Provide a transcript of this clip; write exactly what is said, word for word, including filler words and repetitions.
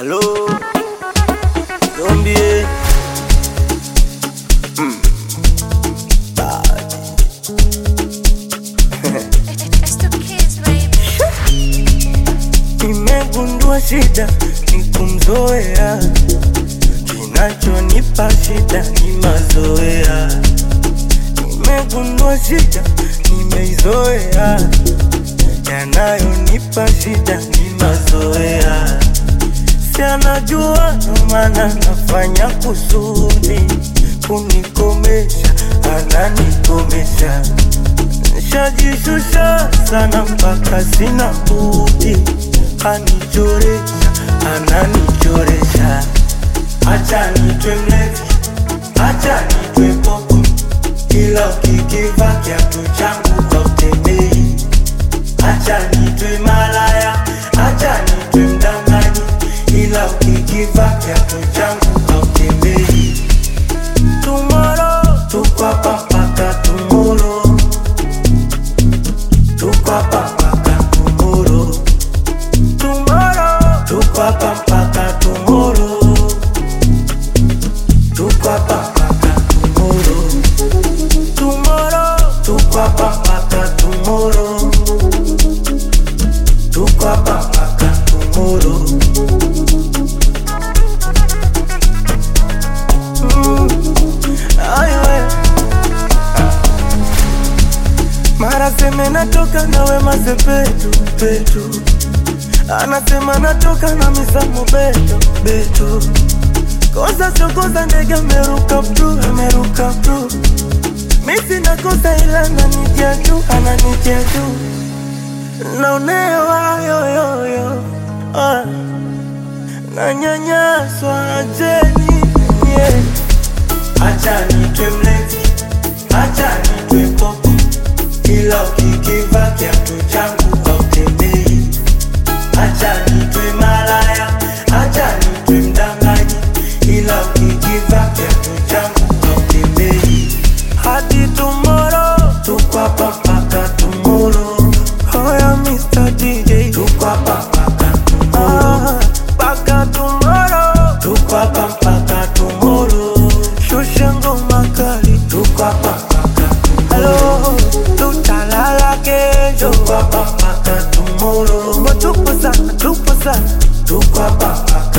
Allô, zombie. Mm. Bad. It's the kids, baby. Nimegundua shida ni kumzoea, kinachonipa shida ni mazoea. Nimegundua shida nimeizoea, yanayonipa shida ni mazoea. Si anajua ndo maana nafanya kusudi kunikomesha, ananikomesha. Nishajishusha sana mpaka sina budi, anichoresha, ananichoresha. Acha nitwe mlevi, acha nitwe popo, ila ukikiva kiatu changu hautembei. Acha nitwe malaya, acha nitwe mdanganyi, ila ukikiva kiatu changu hautembei. Tomorrow, tuko hapa mpaka tomorrow. Tuko hapa mpaka tomorrow. Tomorrow, tuko hapa mpaka tomorrow. Tuko hapa mpaka tomorrow. Tomorrow, tuko hapa mpaka tomorrow. Tuko hapa mpaka tomorrow. Mm. Aiwe. Mara seme natoka na Wema Sepetu petu, anasema natoka na Misamo beto beto. Kosa sio kosa, ndege ameruka bru, ameruka bru. Misi na kosa ila ananitia juu, ananitia juu. Naonewa yo yo yo, ah. Nanyanyaswa ajeni, yeah. Acha nitwe mlevi, acha nitwe popo, ila ukikiva kiatu changu hautembei. Acha nitwe malaya, acha nitwe mdanganyi, ila ukikiva kiatu changu hautembei. Hadi tomorrow, tuko hapa mpaka tomorrow. Oh yeah, Mister D J, tuko hapa mpaka tomorrow. Mpaka tomorrow, tuko hapa mpaka tomorrow. Shusha ngoma kali, tuko hapa mpaka tomorrow. Tutalala kesho, tuko hapa mpaka tomorrow. Tupo sana, tupo sana, tuko hapa mpaka